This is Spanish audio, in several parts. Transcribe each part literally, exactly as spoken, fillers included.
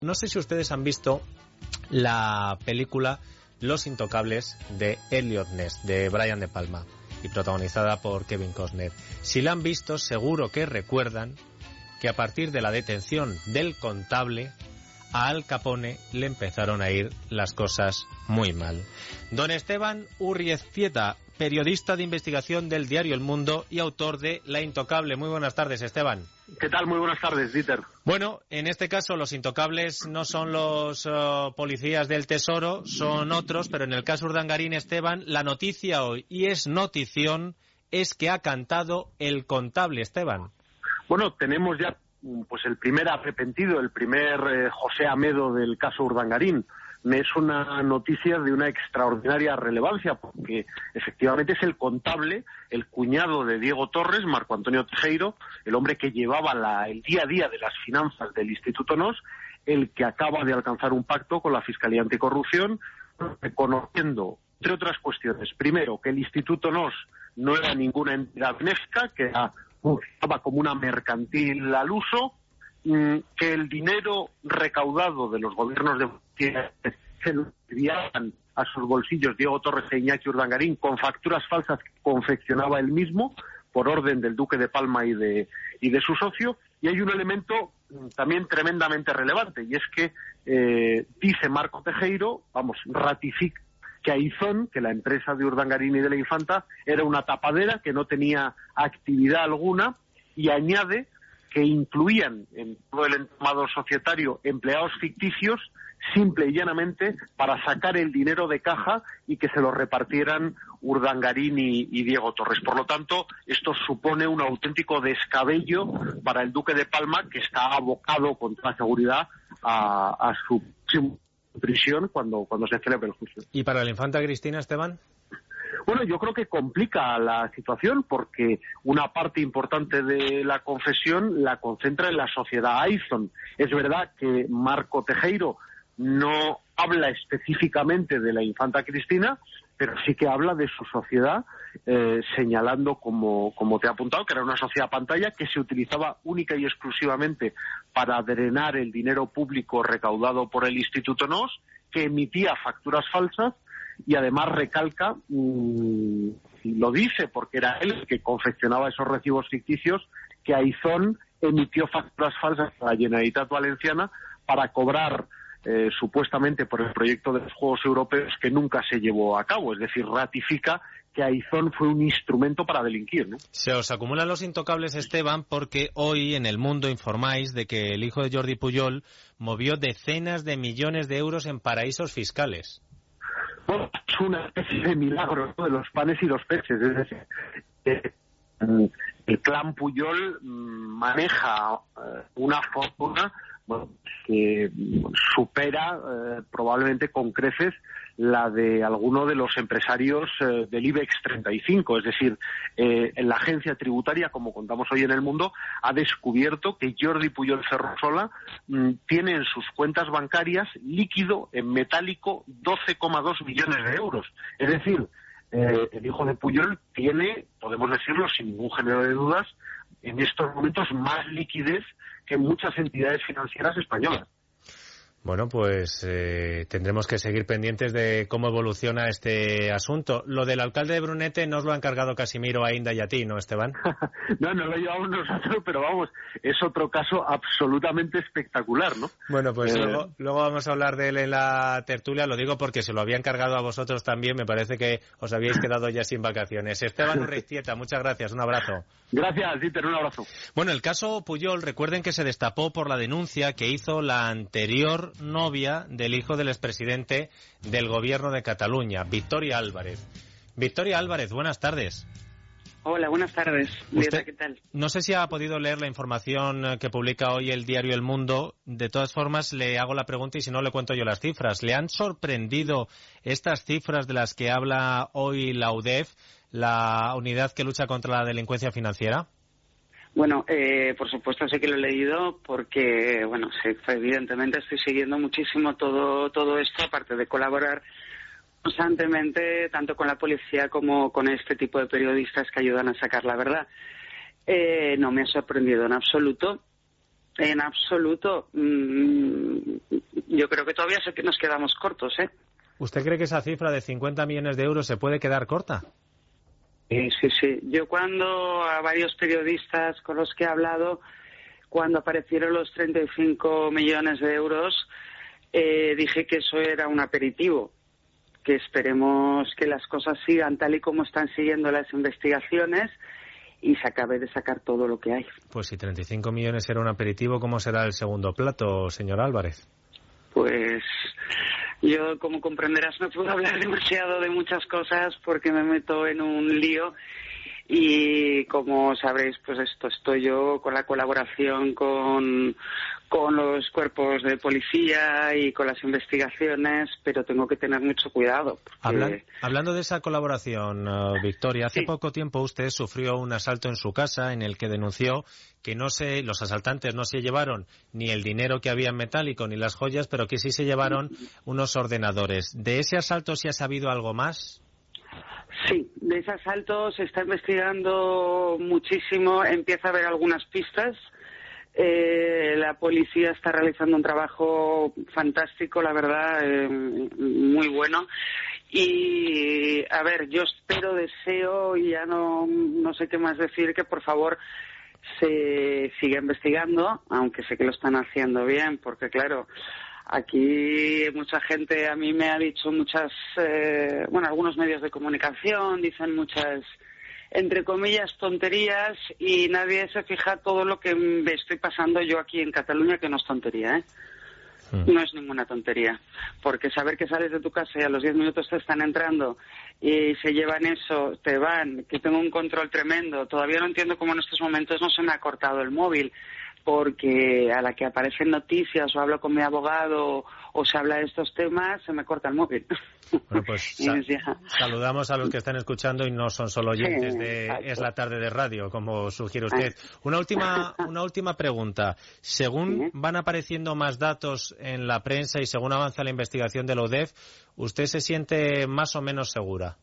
No sé si ustedes han visto la película Los Intocables de Elliot Ness, de Brian De Palma, y protagonizada por Kevin Costner. Si la han visto, seguro que recuerdan que a partir de la detención del contable, a Al Capone le empezaron a ir las cosas muy mal. Don Esteban Urrieztieta, periodista de investigación del diario El Mundo y autor de La Intocable. Muy buenas tardes, Esteban. ¿Qué tal? Muy buenas tardes, Dieter. Bueno, en este caso los intocables no son los uh, policías del Tesoro, son otros, pero en el caso Urdangarín, Esteban, la noticia hoy, y es notición, es que ha cantado el contable, Esteban. Bueno, tenemos ya pues el primer arrepentido, el primer eh, José Amedo del caso Urdangarín. Es una noticia de una extraordinaria relevancia porque efectivamente es el contable, el cuñado de Diego Torres, Marco Antonio Tejero, el hombre que llevaba la, el día a día de las finanzas del Instituto N O S, el que acaba de alcanzar un pacto con la Fiscalía Anticorrupción, reconociendo, entre otras cuestiones, primero, que el Instituto N O S no era ninguna entidad benéfica, que era, estaba como una mercantil al uso, que el dinero recaudado de los gobiernos de se lo enviaban a sus bolsillos Diego Torres e Iñaki Urdangarín con facturas falsas que confeccionaba él mismo por orden del Duque de Palma y de y de su socio. Y hay un elemento también tremendamente relevante, y es que eh, dice Marco Tejero, vamos, ratifica que Aizón, que la empresa de Urdangarín y de la Infanta, era una tapadera que no tenía actividad alguna, y añade que incluían en todo el entramado societario empleados ficticios simple y llanamente para sacar el dinero de caja y que se lo repartieran Urdangarín y, y Diego Torres. Por lo tanto, esto supone un auténtico descabello para el Duque de Palma, que está abocado con toda seguridad a, a su prisión cuando, cuando se celebre el juicio. ¿Y para la infanta Cristina, Esteban? Bueno, yo creo que complica la situación porque una parte importante de la confesión la concentra en la sociedad Aizón. Es verdad que Marco Tejero no habla específicamente de la infanta Cristina, pero sí que habla de su sociedad, eh, señalando, como, como te he apuntado, que era una sociedad pantalla que se utilizaba única y exclusivamente para drenar el dinero público recaudado por el Instituto N O S, que emitía facturas falsas, y además recalca, mmm, lo dice porque era él el que confeccionaba esos recibos ficticios, que Aizón emitió facturas falsas a la Generalitat Valenciana para cobrar eh, supuestamente por el proyecto de los Juegos Europeos que nunca se llevó a cabo. Es decir, ratifica que Aizón fue un instrumento para delinquir, ¿no? Se os acumulan los intocables, Esteban, porque hoy en El Mundo informáis de que el hijo de Jordi Pujol movió decenas de millones de euros en paraísos fiscales. Bueno, es una especie de milagro, ¿no?, de los panes y los peces. Es decir, eh, el clan Pujol maneja eh, una fortuna, bueno, que supera eh, probablemente con creces la de alguno de los empresarios eh, del IBEX treinta y cinco. Es decir, eh, la agencia tributaria, como contamos hoy en El Mundo, ha descubierto que Jordi Pujol Ferrusola mmm, tiene en sus cuentas bancarias líquido en metálico doce coma dos millones de euros. Es decir, eh, el hijo de Pujol tiene, podemos decirlo sin ningún género de dudas, en estos momentos más liquidez que muchas entidades financieras españolas. Bueno, pues eh, tendremos que seguir pendientes de cómo evoluciona este asunto. Lo del alcalde de Brunete nos lo ha encargado Casimiro a Inda y a ti, ¿no, Esteban? No, no lo llevamos nosotros, pero vamos, es otro caso absolutamente espectacular, ¿no? Bueno, pues eh... luego, luego vamos a hablar de él en la tertulia. Lo digo porque se lo había encargado a vosotros también. Me parece que os habíais quedado ya sin vacaciones. Esteban Urrieztieta, muchas gracias. Un abrazo. Gracias, Dieter, un abrazo. Bueno, el caso Pujol, recuerden que se destapó por la denuncia que hizo la anterior novia del hijo del expresidente del gobierno de Cataluña, Victoria Álvarez. Victoria Álvarez, buenas tardes. Hola, buenas tardes. Usted, ¿Qué tal? No sé si ha podido leer la información que publica hoy el diario El Mundo. De todas formas, le hago la pregunta y si no le cuento yo las cifras. ¿Le han sorprendido estas cifras de las que habla hoy la U D E F, la unidad que lucha contra la delincuencia financiera? Bueno, eh, por supuesto sé que lo he leído porque, bueno, sí, evidentemente estoy siguiendo muchísimo todo todo esto, aparte de colaborar constantemente tanto con la policía como con este tipo de periodistas que ayudan a sacar la verdad. Eh, no me ha sorprendido en absoluto. En absoluto. Yo creo que todavía sé que nos quedamos cortos, ¿eh? ¿Usted cree que esa cifra de cincuenta millones de euros se puede quedar corta? Sí, sí, sí. Yo cuando a varios periodistas con los que he hablado, cuando aparecieron los treinta y cinco millones de euros, eh, dije que eso era un aperitivo, que esperemos que las cosas sigan tal y como están siguiendo las investigaciones y se acabe de sacar todo lo que hay. Pues si treinta y cinco millones era un aperitivo, ¿cómo será el segundo plato, señor Álvarez? Pues yo, como comprenderás, no puedo hablar demasiado de muchas cosas porque me meto en un lío y, como sabréis, pues esto estoy yo con la colaboración con, con los cuerpos de policía y con las investigaciones, pero tengo que tener mucho cuidado. Porque... Hablan, hablando de esa colaboración, uh, Victoria, hace sí. poco tiempo usted sufrió un asalto en su casa en el que denunció que no se, los asaltantes no se llevaron ni el dinero que había en metálico ni las joyas, pero que sí se llevaron unos ordenadores. ¿De ese asalto sí ha sabido algo más? Sí, de ese asalto se está investigando muchísimo, empieza a haber algunas pistas. Eh, la policía está realizando un trabajo fantástico, la verdad, eh, muy bueno. Y, a ver, yo espero, deseo, y ya no, no sé qué más decir, que por favor se siga investigando, aunque sé que lo están haciendo bien, porque claro, aquí mucha gente a mí me ha dicho muchas, eh, bueno, algunos medios de comunicación dicen muchas, entre comillas, tonterías, y nadie se fija todo lo que me estoy pasando yo aquí en Cataluña, que no es tontería, ¿eh? Mm. No es ninguna tontería, porque saber que sales de tu casa y a los diez minutos te están entrando y se llevan eso, te van, que tengo un control tremendo. Todavía no entiendo cómo en estos momentos no se me ha cortado el móvil, porque a la que aparecen noticias o hablo con mi abogado o se habla de estos temas, se me corta el móvil. Bueno, pues sa saludamos a los que están escuchando y no son solo oyentes de Es la Tarde de Radio, como sugiere usted. Una última, una última pregunta. Según van apareciendo más datos en la prensa y según avanza la investigación de la U D E F, ¿usted se siente más o menos segura?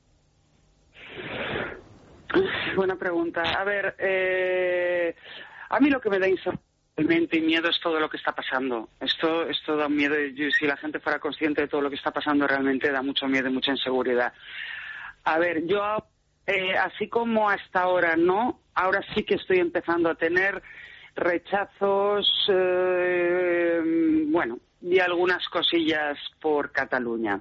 Buena pregunta. A ver, eh, a mí lo que me da inseguridad y miedo es todo lo que está pasando. Esto, esto da miedo. Si la gente fuera consciente de todo lo que está pasando, realmente da mucho miedo y mucha inseguridad. A ver, yo, eh, así como hasta ahora no, ahora sí que estoy empezando a tener rechazos, eh, bueno, y algunas cosillas por Cataluña.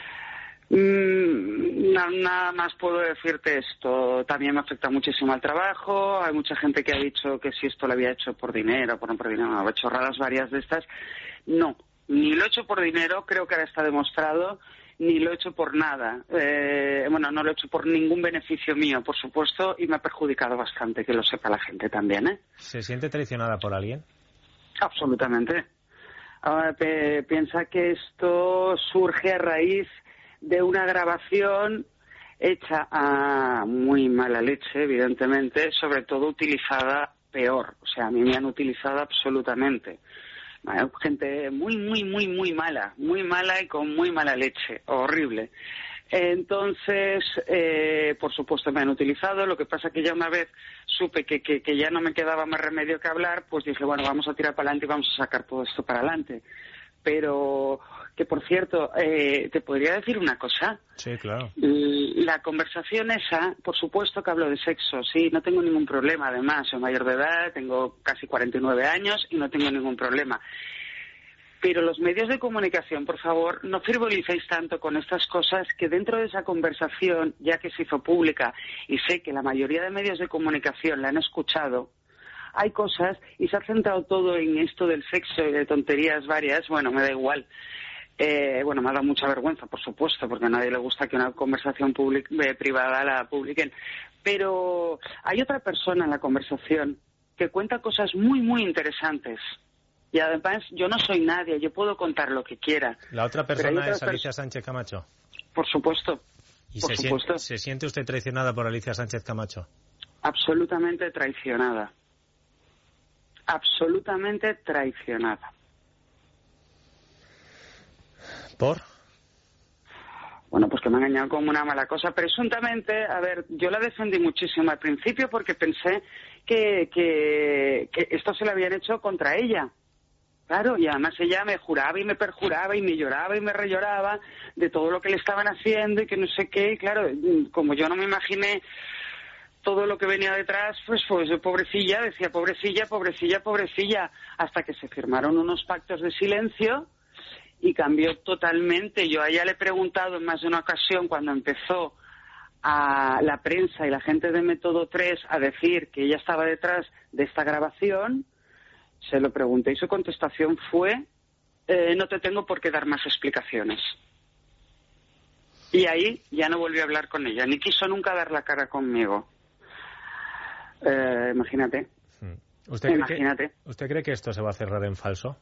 Mm, na, nada más puedo decirte esto. También me afecta muchísimo al trabajo. Hay mucha gente que ha dicho que si esto lo había hecho por dinero, por no por dinero, no, chorradas varias de estas. No, ni lo he hecho por dinero, creo que ahora está demostrado, ni lo he hecho por nada. Eh, bueno, no lo he hecho por ningún beneficio mío, por supuesto, y me ha perjudicado bastante, que lo sepa la gente también, ¿eh? ¿Se siente traicionada por alguien? Absolutamente. Ahora, pe piensa que esto surge a raíz de una grabación hecha a muy mala leche, evidentemente, sobre todo utilizada peor. O sea, a mí me han utilizado absolutamente. Gente muy, muy, muy, muy mala, muy mala y con muy mala leche, horrible. Entonces, eh, por supuesto me han utilizado. Lo que pasa que ya una vez supe que, que, que ya no me quedaba más remedio que hablar, pues dije, bueno, vamos a tirar para adelante y vamos a sacar todo esto para adelante. Pero, que por cierto, eh, ¿te podría decir una cosa? Sí, claro. La conversación esa, por supuesto que hablo de sexo, sí, no tengo ningún problema. Además, soy mayor de edad, tengo casi cuarenta y nueve años y no tengo ningún problema. Pero los medios de comunicación, por favor, no frivolicéis tanto con estas cosas, que dentro de esa conversación, ya que se hizo pública, y sé que la mayoría de medios de comunicación la han escuchado, hay cosas, y se ha centrado todo en esto del sexo y de tonterías varias. Bueno, me da igual. Eh, bueno, me ha dado mucha vergüenza, por supuesto, porque a nadie le gusta que una conversación public eh, privada la publiquen. Pero hay otra persona en la conversación que cuenta cosas muy, muy interesantes. Y además, yo no soy nadie, yo puedo contar lo que quiera. ¿La otra persona es Alicia Sánchez Camacho? Por supuesto. ¿Y por se, supuesto. Siente, se siente usted traicionada por Alicia Sánchez Camacho? Absolutamente traicionada. Absolutamente traicionada. ¿Por? Bueno, pues que me ha engañado como una mala cosa. Presuntamente, a ver, yo la defendí muchísimo al principio porque pensé que, que, que esto se lo habían hecho contra ella. Claro, y además ella me juraba y me perjuraba y me lloraba y me reloraba de todo lo que le estaban haciendo y que no sé qué. Y claro, como yo no me imaginé todo lo que venía detrás, pues pues pobrecilla, decía pobrecilla, pobrecilla, pobrecilla, hasta que se firmaron unos pactos de silencio y cambió totalmente. Yo a ella le he preguntado en más de una ocasión cuando empezó a la prensa y la gente de Método tres a decir que ella estaba detrás de esta grabación. Se lo pregunté y su contestación fue eh, no te tengo por qué dar más explicaciones. Y ahí ya no volví a hablar con ella, ni quiso nunca dar la cara conmigo. Eh, imagínate. ¿Usted imagínate. Cree que, ¿Usted cree que esto se va a cerrar en falso?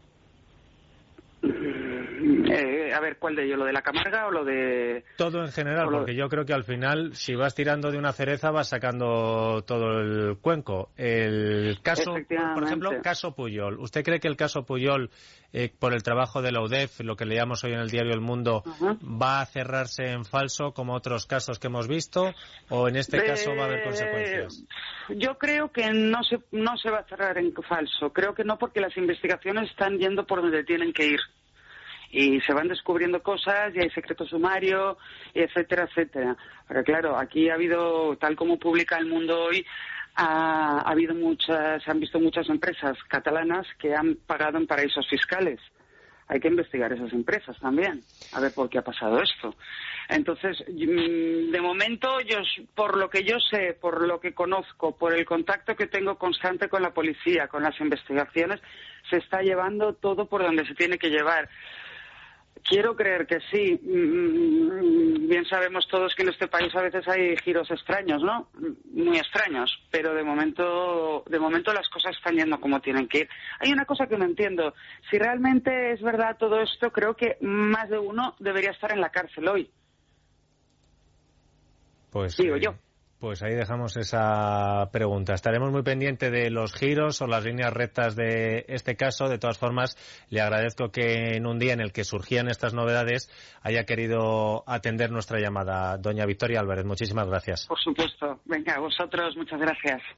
Eh, a ver, ¿cuál de ello? ¿Lo de la Camarga o lo de...? Todo en general, lo... porque yo creo que al final, si vas tirando de una cereza, vas sacando todo el cuenco. El caso, por ejemplo, caso Pujol. ¿Usted cree que el caso Pujol, eh, por el trabajo de la U D E F, lo que leíamos hoy en el diario El Mundo, uh-huh. va a cerrarse en falso, como otros casos que hemos visto, o en este de... caso va a haber consecuencias? Yo creo que no se, no se va a cerrar en falso. Creo que no, porque las investigaciones están yendo por donde tienen que ir. Y se van descubriendo cosas y hay secreto sumario, etcétera, etcétera. Pero claro, aquí ha habido, tal como publica El Mundo hoy, ha, ha habido muchas, se han visto muchas empresas catalanas que han pagado en paraísos fiscales. Hay que investigar esas empresas también, a ver por qué ha pasado esto. Entonces, de momento, yo, por lo que yo sé, por lo que conozco, por el contacto que tengo constante con la policía, con las investigaciones, se está llevando todo por donde se tiene que llevar. Quiero creer que sí. Bien sabemos todos que en este país a veces hay giros extraños, ¿no? Muy extraños, pero de momento, de momento las cosas están yendo como tienen que ir. Hay una cosa que no entiendo. Si realmente es verdad todo esto, creo que más de uno debería estar en la cárcel hoy. Pues digo eh, yo. Pues ahí dejamos esa pregunta. Estaremos muy pendientes de los giros o las líneas rectas de este caso. De todas formas, le agradezco que en un día en el que surgían estas novedades haya querido atender nuestra llamada. Doña Victoria Álvarez, muchísimas gracias. Por supuesto. Venga, a vosotros, muchas gracias.